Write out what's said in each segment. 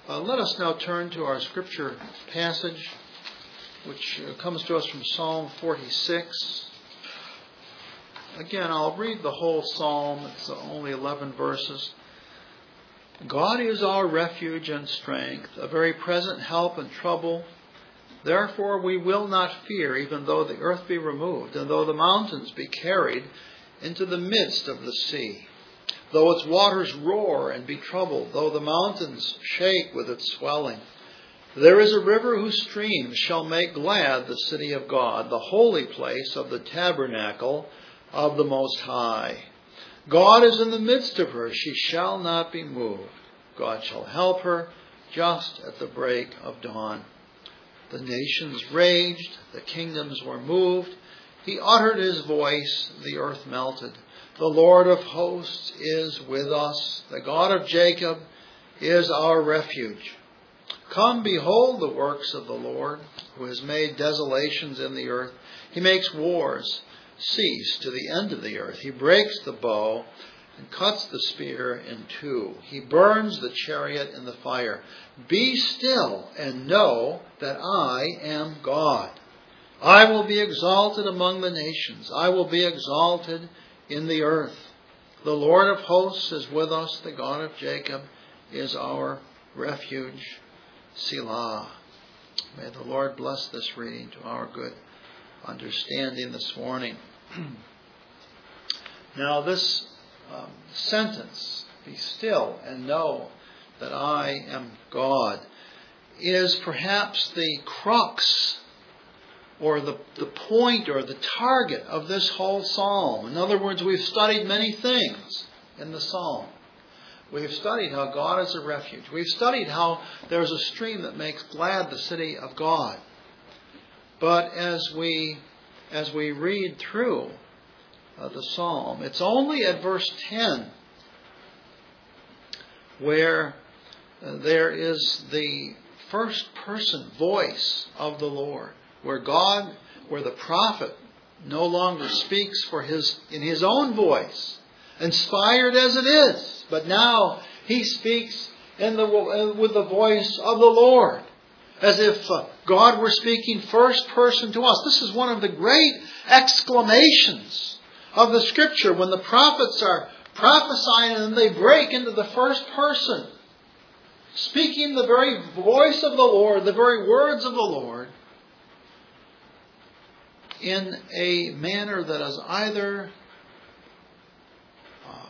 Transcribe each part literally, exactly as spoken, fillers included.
Uh, let us now turn to our scripture passage, which uh, comes to us from Psalm forty-six. Again, I'll read the whole psalm. It's only eleven verses. God is our refuge and strength, a very present help in trouble. Therefore we will not fear, even though the earth be removed, and though the mountains be carried into the midst of the sea. Though its waters roar and be troubled, though the mountains shake with its swelling. There is a river whose streams shall make glad the city of God, the holy place of the tabernacle of the Most High. God is in the midst of her, she shall not be moved. God shall help her just at the break of dawn. The nations raged, the kingdoms were moved. He uttered his voice, the earth melted. The Lord of hosts is with us. The God of Jacob is our refuge. Come, behold the works of the Lord, who has made desolations in the earth. He makes wars cease to the end of the earth. He breaks the bow and cuts the spear in two. He burns the chariot in the fire. Be still and know that I am God. I will be exalted among the nations. I will be exalted in the earth. The Lord of hosts is with us. The God of Jacob is our refuge. Selah. May the Lord bless this reading to our good understanding this morning. Now this um, sentence, be still and know that I am God, is perhaps the crux or the, the point or the target of this whole psalm. In other words, we've studied many things in the psalm. We've studied how God is a refuge. We've studied how there's a stream that makes glad the city of God. But as we as we read through uh, the psalm, it's only at verse ten where uh, there is the first person voice of the Lord, where God, where the prophet no longer speaks for his in his own voice, inspired as it is, but now he speaks in the with the voice of the Lord, as if uh, God were speaking first person to us. This is one of the great exclamations of the Scripture when the prophets are prophesying and they break into the first person, speaking the very voice of the Lord, the very words of the Lord, in a manner that is either uh,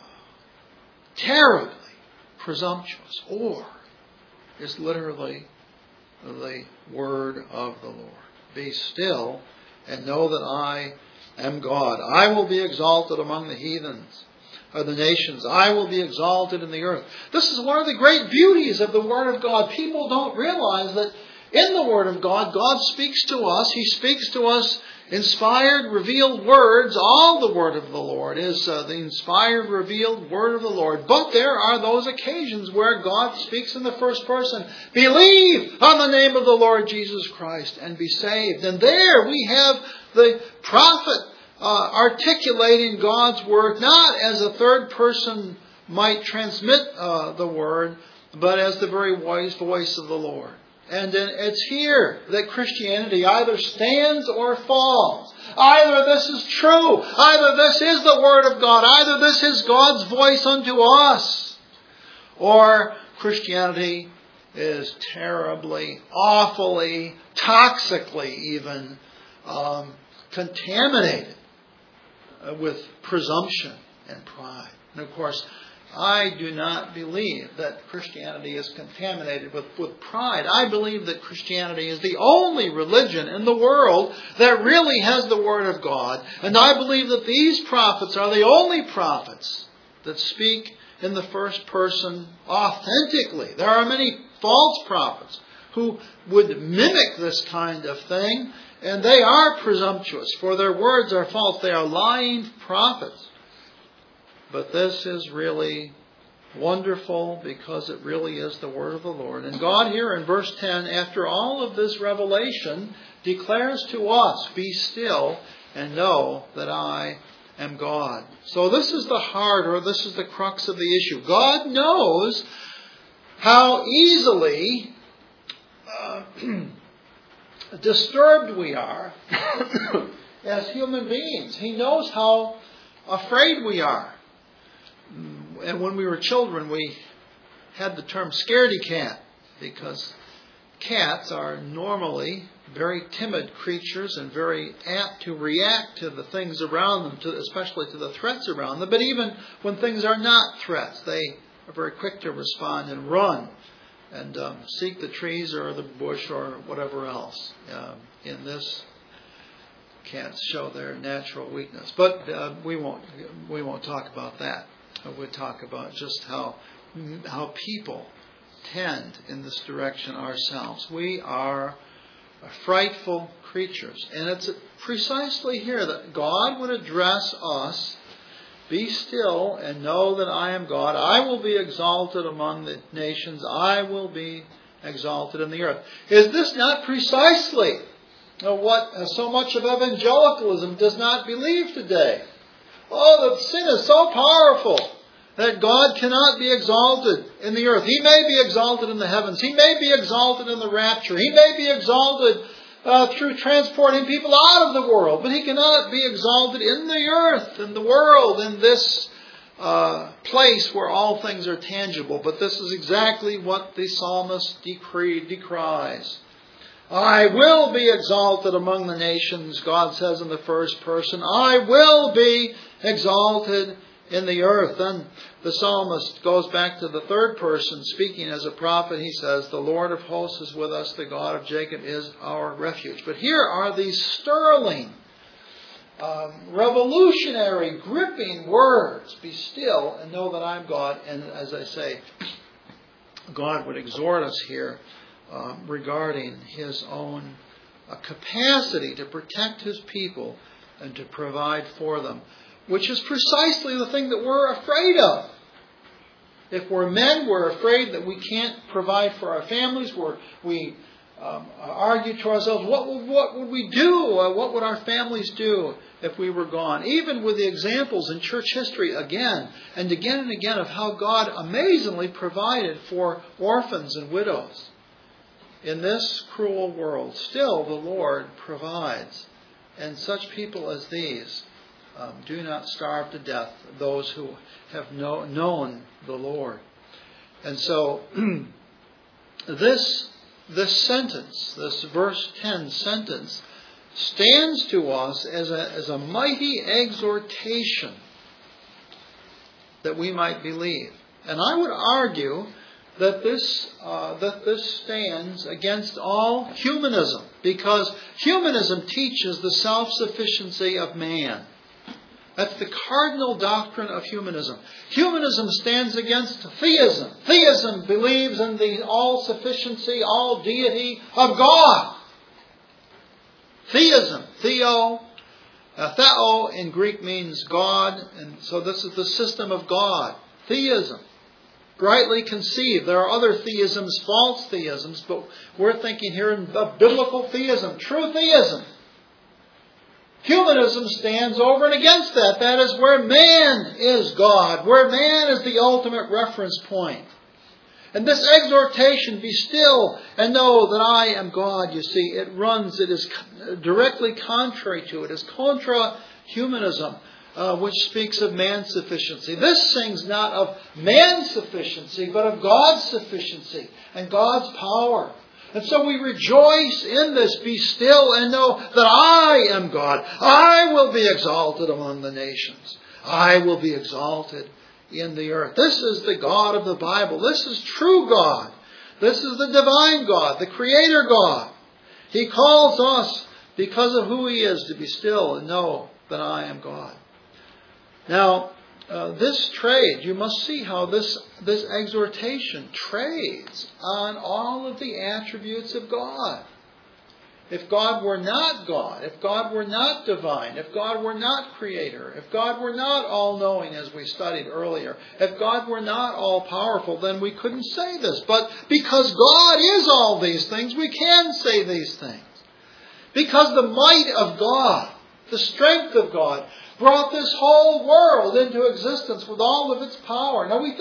terribly presumptuous or is literally the word of the Lord. Be still and know that I am God. I will be exalted among the heathens, or the nations. I will be exalted in the earth. This is one of the great beauties of the Word of God. People don't realize that in the Word of God, God speaks to us. He speaks to us inspired, revealed words. All the Word of the Lord is uh, the inspired, revealed Word of the Lord. But there are those occasions where God speaks in the first person. Believe on the name of the Lord Jesus Christ and be saved. And there we have the prophet uh, articulating God's Word, not as a third person might transmit uh, the Word, but as the very wise voice of the Lord. And it's here that Christianity either stands or falls. Either this is true. Either this is the Word of God. Either this is God's voice unto us. Or Christianity is terribly, awfully, toxically even um, contaminated with presumption and pride. And of course, I do not believe that Christianity is contaminated with, with pride. I believe that Christianity is the only religion in the world that really has the Word of God. And I believe that these prophets are the only prophets that speak in the first person authentically. There are many false prophets who would mimic this kind of thing, and they are presumptuous, for their words are false. They are lying prophets. But this is really wonderful because it really is the Word of the Lord. And God here in verse ten, after all of this revelation, declares to us, be still and know that I am God. So this is the heart, or this is the crux of the issue. God knows how easily uh, disturbed we are as human beings. He knows how afraid we are. And when we were children, we had the term scaredy cat, because cats are normally very timid creatures and very apt to react to the things around them, to, especially to the threats around them. But even when things are not threats, they are very quick to respond and run and um, seek the trees or the bush or whatever else. Um, in this, cats show their natural weakness. But uh, we won't we won't talk about that. We'll talk about just how how people tend in this direction ourselves. We are frightful creatures. And it's precisely here that God would address us, be still and know that I am God. I will be exalted among the nations. I will be exalted in the earth. Is this not precisely what so much of evangelicalism does not believe today? Oh, that sin is so powerful that God cannot be exalted in the earth. He may be exalted in the heavens. He may be exalted in the rapture. He may be exalted uh, through transporting people out of the world. But He cannot be exalted in the earth, in the world, in this uh, place where all things are tangible. But this is exactly what the psalmist decree, decries. I will be exalted among the nations, God says in the first person. I will be exalted in the earth. Then the psalmist goes back to the third person, speaking as a prophet. He says, the Lord of hosts is with us, the God of Jacob is our refuge. But here are these sterling, um, revolutionary, gripping words. Be still and know that I'm God. And as I say, God would exhort us here um, regarding His own uh, capacity to protect His people and to provide for them, which is precisely the thing that we're afraid of. If we're men, we're afraid that we can't provide for our families. We're, we um, argue to ourselves, what would, what would we do? Uh, what would our families do if we were gone? Even with the examples in church history again and again and again of how God amazingly provided for orphans and widows. In this cruel world, still the Lord provides. And such people as these Um, do not starve to death, those who have know, known the Lord. And so this this sentence, this verse ten sentence, stands to us as a, as a mighty exhortation that we might believe. And I would argue that this uh, that this stands against all humanism, because humanism teaches the self-sufficiency of man. That's the cardinal doctrine of humanism. Humanism stands against theism. Theism believes in the all-sufficiency, all-deity of God. Theism, theo, uh, theo in Greek means God, and so this is the system of God. Theism, rightly conceived. There are other theisms, false theisms, but we're thinking here of biblical theism, true theism. Humanism stands over and against that. That is where man is God, where man is the ultimate reference point. And this exhortation, be still and know that I am God, you see, it runs, it is directly contrary to it. It's contra humanism, uh, which speaks of man's sufficiency. This sings not of man's sufficiency, but of God's sufficiency and God's power. And so we rejoice in this. Be still and know that I am God. I will be exalted among the nations. I will be exalted in the earth. This is the God of the Bible. This is true God. This is the divine God, the Creator God. He calls us, because of who He is, to be still and know that I am God. Now, Uh, this trade, you must see how this, this exhortation trades on all of the attributes of God. If God were not God, if God were not divine, if God were not creator, if God were not all-knowing, as we studied earlier, if God were not all-powerful, then we couldn't say this. But because God is all these things, we can say these things. Because the might of God, the strength of God, brought this whole world into existence with all of its power. Now we think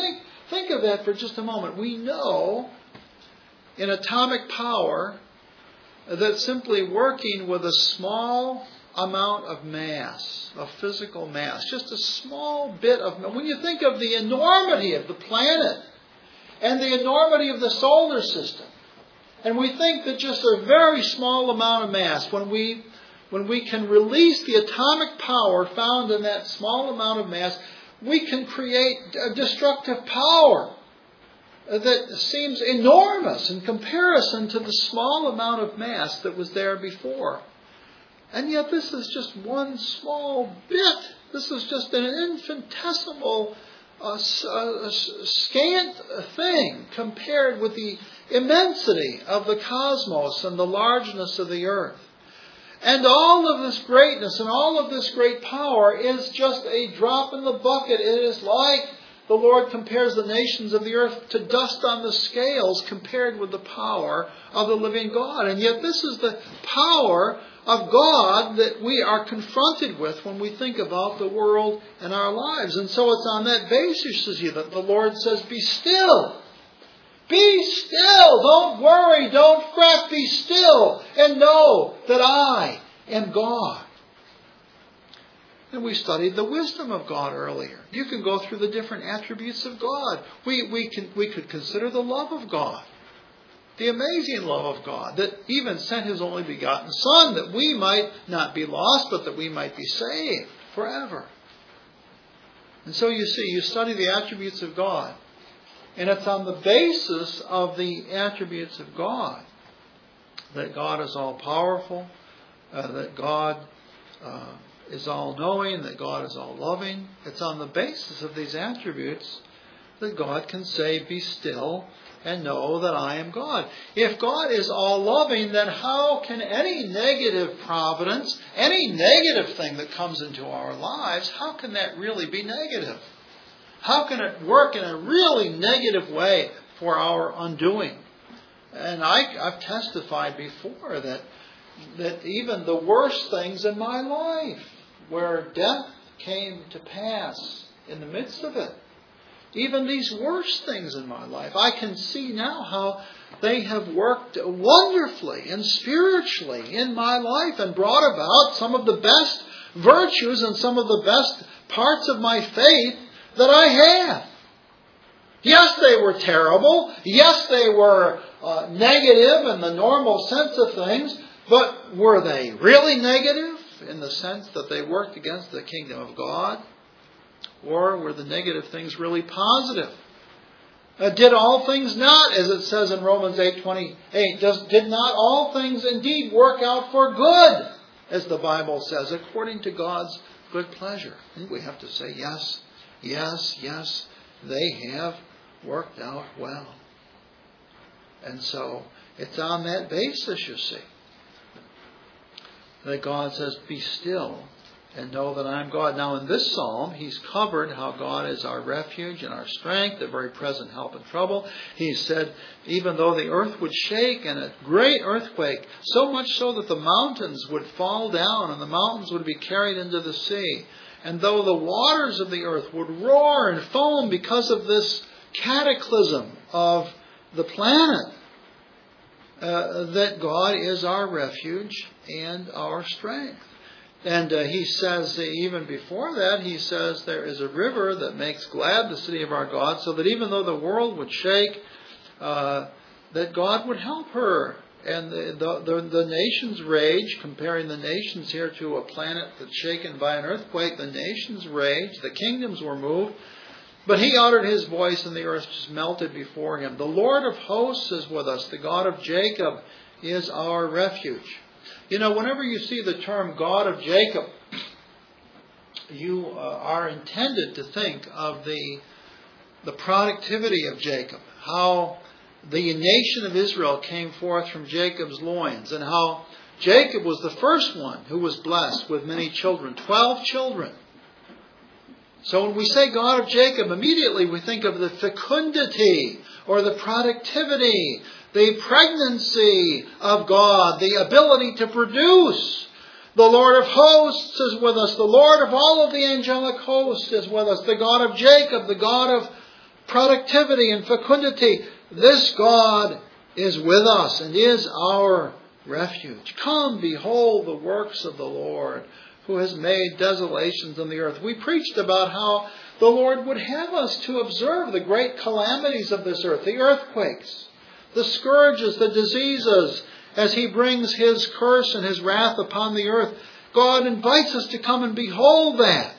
think of that for just a moment. We know in atomic power that simply working with a small amount of mass, of physical mass, just a small bit of, when you think of the enormity of the planet and the enormity of the solar system, and we think that just a very small amount of mass, when we when we can release the atomic power found in that small amount of mass, we can create a destructive power that seems enormous in comparison to the small amount of mass that was there before. And yet this is just one small bit. This is just an infinitesimal, uh, uh, scant thing compared with the immensity of the cosmos and the largeness of the earth. And all of this greatness and all of this great power is just a drop in the bucket. It is like the Lord compares the nations of the earth to dust on the scales compared with the power of the living God. And yet this is the power of God that we are confronted with when we think about the world and our lives. And so it's on that basis that the Lord says, be still. Be still. Don't worry. Don't fret. Be still and know that I am God. And we studied the wisdom of God earlier. You can go through the different attributes of God. We, we, can, we could consider the love of God. The amazing love of God that even sent His only begotten Son that we might not be lost but that we might be saved forever. And so you see, you study the attributes of God. And it's on the basis of the attributes of God that God is all-powerful, uh, that God uh, is all-knowing, that God is all-loving. It's on the basis of these attributes that God can say, be still and know that I am God. If God is all-loving, then how can any negative providence, any negative thing that comes into our lives, how can that really be negative? How can it work in a really negative way for our undoing? And I, I've testified before that, that even the worst things in my life, where death came to pass in the midst of it, even these worst things in my life, I can see now how they have worked wonderfully and spiritually in my life and brought about some of the best virtues and some of the best parts of my faith that I have. Yes, they were terrible. Yes, they were uh, negative in the normal sense of things. But were they really negative in the sense that they worked against the kingdom of God? Or were the negative things really positive? Uh, did all things not, as it says in Romans eight twenty-eight, does, did not all things indeed work out for good, as the Bible says, according to God's good pleasure? And we have to say yes. Yes, yes, they have worked out well. And so it's on that basis, you see, that God says, be still and know that I am God. Now in this psalm, he's covered how God is our refuge and our strength, a very present help in trouble. He said, even though the earth would shake and a great earthquake, so much so that the mountains would fall down and the mountains would be carried into the sea. And though the waters of the earth would roar and foam because of this cataclysm of the planet, uh, that God is our refuge and our strength. And uh, he says, uh, even before that, he says, there is a river that makes glad the city of our God, so that even though the world would shake, uh, that God would help her. And the, the, the, the nations rage, comparing the nations here to a planet that's shaken by an earthquake, the nations rage, the kingdoms were moved, but he uttered his voice and the earth just melted before him. The Lord of hosts is with us, the God of Jacob is our refuge. You know, whenever you see the term God of Jacob, you uh, are intended to think of the, the productivity of Jacob, how the nation of Israel came forth from Jacob's loins, and how Jacob was the first one who was blessed with many children, twelve children. So when we say God of Jacob, immediately we think of the fecundity or the productivity, the pregnancy of God, the ability to produce. The Lord of hosts is with us. The Lord of all of the angelic hosts is with us. The God of Jacob, the God of productivity and fecundity. This God is with us and is our refuge. Come, behold the works of the Lord, who has made desolations on the earth. We preached about how the Lord would have us to observe the great calamities of this earth, the earthquakes, the scourges, the diseases, as He brings His curse and His wrath upon the earth. God invites us to come and behold that,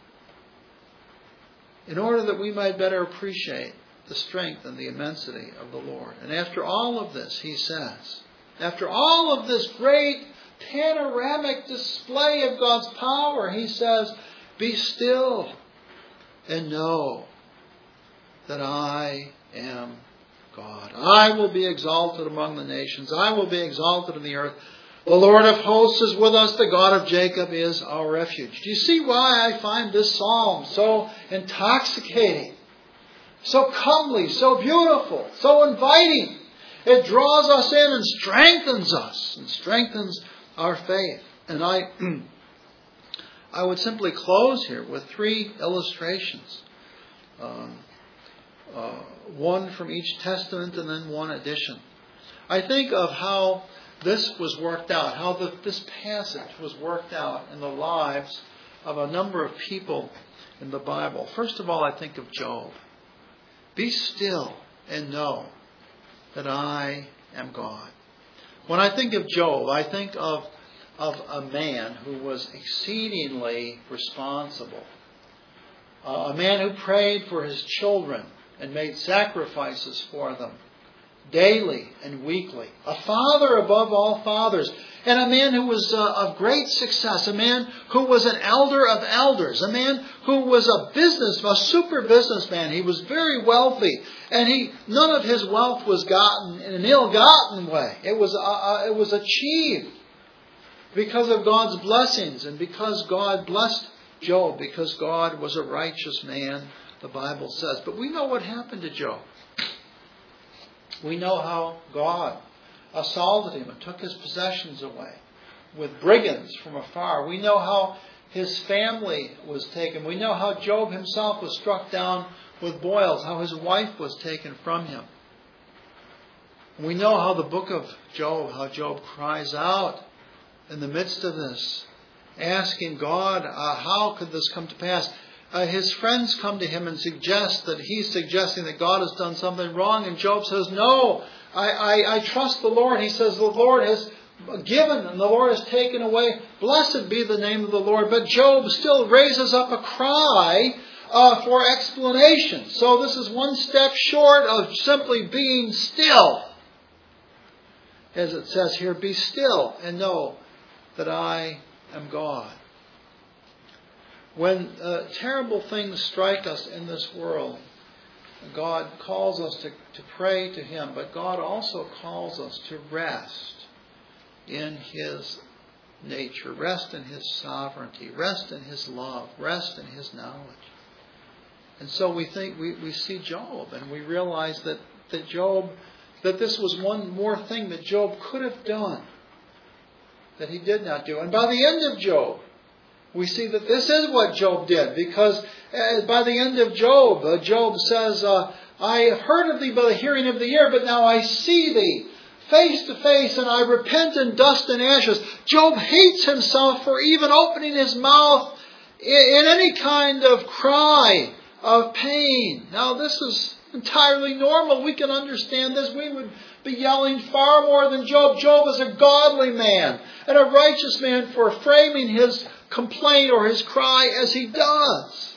in order that we might better appreciate the strength and the immensity of the Lord. And after all of this, He says, after all of this great panoramic display of God's power, He says, be still and know that I am God. I will be exalted among the nations. I will be exalted in the earth. The Lord of hosts is with us. The God of Jacob is our refuge. Do you see why I find this psalm so intoxicating, so comely, so beautiful, so inviting? It draws us in and strengthens us and strengthens our faith. And I, I would simply close here with three illustrations. Um, uh, one from each testament and then one addition. I think of how this was worked out, how the, this passage was worked out in the lives of a number of people in the Bible. First of all, I think of Job. Be still and know that I am God. When I think of Job, I think of, of a man who was exceedingly responsible. Uh, a man who prayed for his children and made sacrifices for them daily and weekly. A father above all fathers. And a man who was uh, of great success. A man who was an elder of elders. A man who was a business, a super businessman. He was very wealthy. And he none of his wealth was gotten in an ill-gotten way. It was, uh, it was achieved because of God's blessings and because God blessed Job. Because God was a righteous man, the Bible says. But we know what happened to Job. We know how God assaulted him and took his possessions away with brigands from afar. We know how his family was taken. We know how Job himself was struck down with boils, how his wife was taken from him. We know how the book of Job, how Job cries out in the midst of this, asking God, uh, how could this come to pass? Uh, his friends come to him and suggest that he's suggesting that God has done something wrong. And Job says, no, I, I, I trust the Lord. He says, the Lord has given and the Lord has taken away. Blessed be the name of the Lord. But Job still raises up a cry uh, for explanation. So this is one step short of simply being still. As it says here, be still and know that I am God. When uh, terrible things strike us in this world, God calls us to, to pray to Him, but God also calls us to rest in His nature, rest in His sovereignty, rest in His love, rest in His knowledge. And so we think we, we see Job and we realize that, that Job, that this was one more thing that Job could have done that he did not do. And by the end of Job, we see that this is what Job did, because uh, by the end of Job, uh, Job says, uh, I have heard of thee by the hearing of the ear, but now I see thee face to face, and I repent in dust and ashes. Job hates himself for even opening his mouth in, in any kind of cry of pain. Now this is entirely normal. We can understand this. We would be yelling far more than Job. Job is a godly man and a righteous man for framing his complaint or his cry as he does.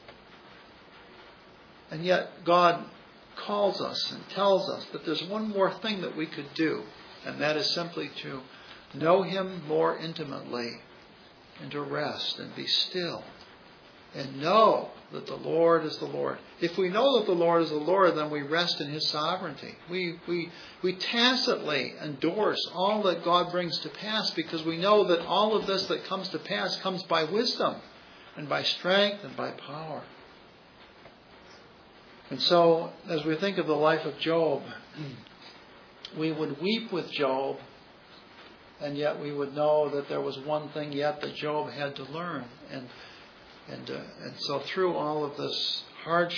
And yet God calls us and tells us that there's one more thing that we could do, and that is simply to know Him more intimately and to rest and be still and know that the Lord is the Lord. If we know that the Lord is the Lord, then we rest in His sovereignty. We, we, we tacitly endorse all that God brings to pass because we know that all of this that comes to pass comes by wisdom and by strength and by power. And so, as we think of the life of Job, we would weep with Job, and yet we would know that there was one thing yet that Job had to learn. And And, uh, and so through all of this hardship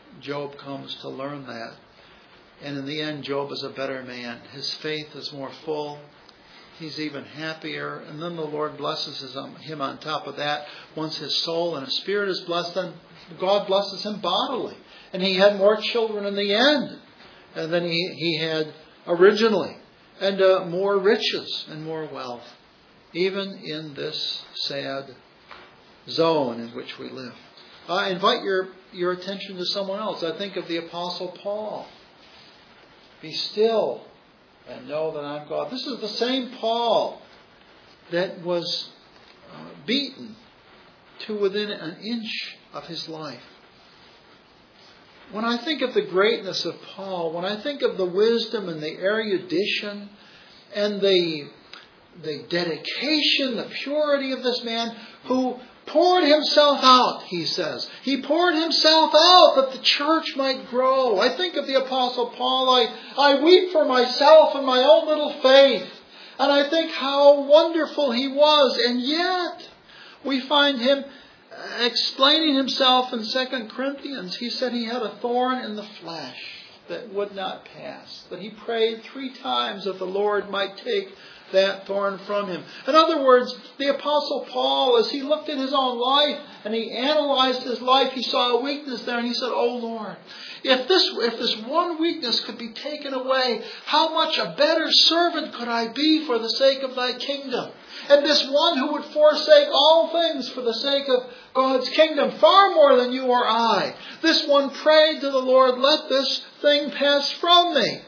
Job comes to learn that. And in the end, Job is a better man. His faith is more full. He's even happier. And then the Lord blesses his, um, him on top of that. Once his soul and his spirit is blessed, then God blesses him bodily. And he had more children in the end than he, he had originally. And uh, more riches and more wealth. Even in this sad zone in which we live. I invite your, your attention to someone else. I think of the Apostle Paul. Be still and know that I'm God. This is the same Paul that was uh, beaten to within an inch of his life. When I think of the greatness of Paul, when I think of the wisdom and the erudition and the, the dedication, the purity of this man who poured himself out, he says. He poured himself out that the church might grow. I think of the Apostle Paul. I, I weep for myself and my own little faith. And I think how wonderful he was. And yet, we find him explaining himself in Second Corinthians. He said he had a thorn in the flesh that would not pass. That he prayed three times that the Lord might take that thorn from him. In other words, the Apostle Paul, as he looked at his own life and he analyzed his life, he saw a weakness there and he said, "Oh Lord, if this, if this one weakness could be taken away, how much a better servant could I be for the sake of thy kingdom? And this one who would forsake all things for the sake of God's kingdom, far more than you or I. This one prayed to the Lord, let this thing pass from me."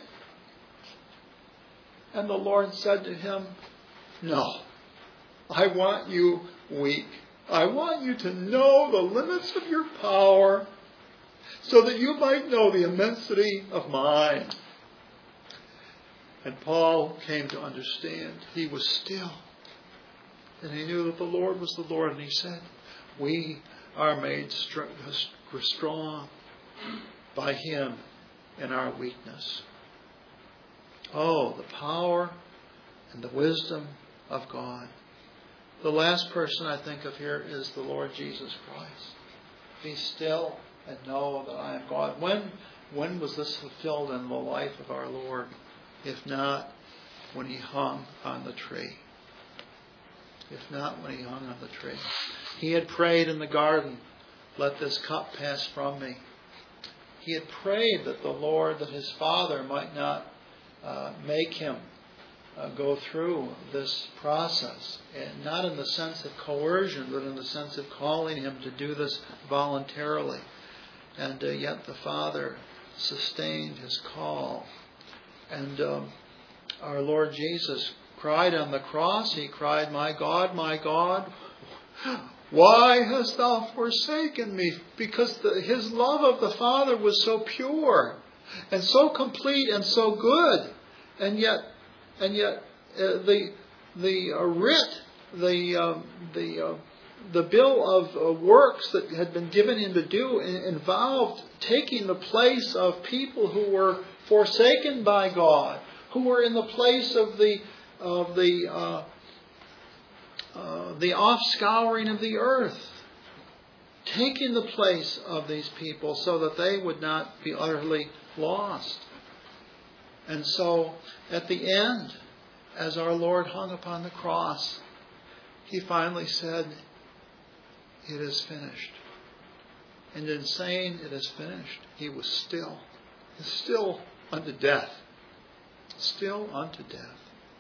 And the Lord said to him, "No, I want you weak. I want you to know the limits of your power so that you might know the immensity of mine." And Paul came to understand. He was still. And he knew that the Lord was the Lord. And he said, we are made strong by him in our weakness. Oh, the power and the wisdom of God. The last person I think of here is the Lord Jesus Christ. Be still and know that I am God. When, when was this fulfilled in the life of our Lord? If not when he hung on the tree. If not when he hung on the tree. He had prayed in the garden, let this cup pass from me. He had prayed that the Lord, that his Father might not Uh, make him uh, go through this process. And not in the sense of coercion, but in the sense of calling him to do this voluntarily. And uh, yet the Father sustained his call. And um, our Lord Jesus cried on the cross. He cried, "My God, my God, why hast thou forsaken me?" Because the, his love of the Father was so pure. And so complete and so good, and yet, and yet, uh, the the uh, writ, the um, the uh, the bill of uh, works that had been given him to do involved taking the place of people who were forsaken by God, who were in the place of the of the uh, uh, the offscouring of the earth, taking the place of these people so that they would not be utterly lost. And so at the end, as our Lord hung upon the cross, he finally said, "It is finished." And in saying it is finished, he was still, still unto death. Still unto death.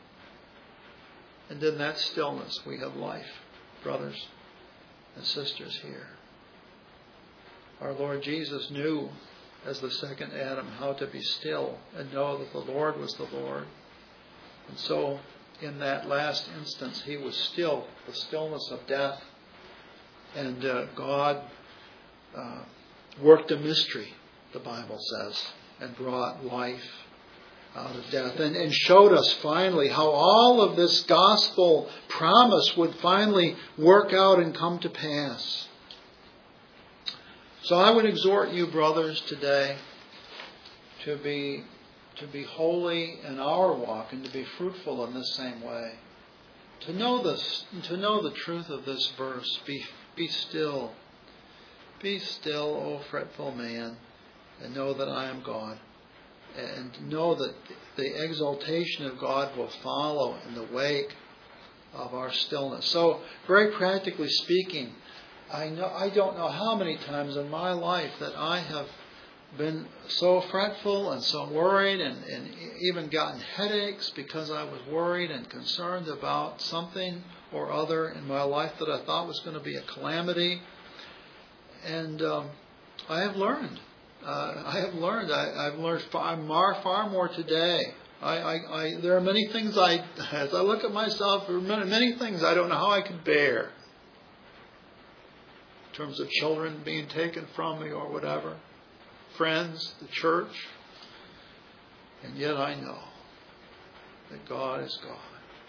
And in that stillness we have life, brothers and sisters here. Our Lord Jesus knew, as the second Adam, how to be still and know that the Lord was the Lord. And so, in that last instance, he was still, the stillness of death. And uh, God uh, worked a mystery, the Bible says, and brought life out of death. And, and showed us finally how all of this gospel promise would finally work out and come to pass. So I would exhort you, brothers, today to be to be holy in our walk and to be fruitful in this same way. To know this, to know the truth of this verse. Be be still. Be still, O fretful man, and know that I am God. And know that the exaltation of God will follow in the wake of our stillness. So, very practically speaking, I know I don't know how many times in my life that I have been so fretful and so worried and, and even gotten headaches because I was worried and concerned about something or other in my life that I thought was going to be a calamity. And um, I have learned. Uh, I have learned. I, I've learned far, far, far more today. I, I, I, there are many things I, as I look at myself, there are many, many things I don't know how I could bear. In terms of children being taken from me or whatever. Friends, the church. And yet I know that God is God.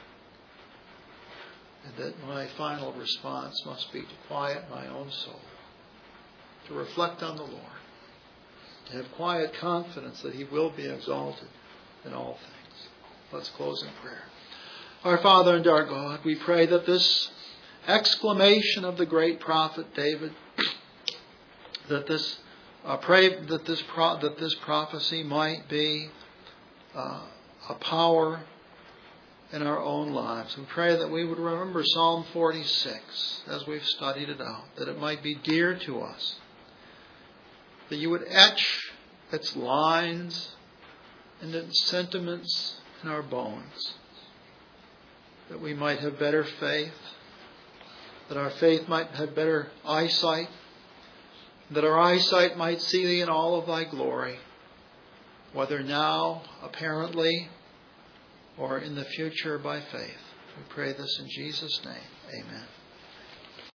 And that my final response must be to quiet my own soul. To reflect on the Lord. To have quiet confidence that He will be exalted in all things. Let's close in prayer. Our Father and our God, we pray that this exclamation of the great prophet David, that this uh, pray that this pro- that this prophecy might be uh, a power in our own lives. We pray that we would remember Psalm forty-six as we've studied it out, that it might be dear to us, that you would etch its lines and its sentiments in our bones, that we might have better faith, that our faith might have better eyesight, that our eyesight might see Thee in all of Thy glory, whether now, apparently, or in the future by faith. We pray this in Jesus' name. Amen.